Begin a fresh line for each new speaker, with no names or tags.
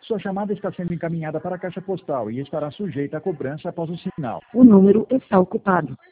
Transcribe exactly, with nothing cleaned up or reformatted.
Sua chamada está sendo encaminhada para a caixa postal e estará sujeita a cobrança após o sinal.
O número está ocupado.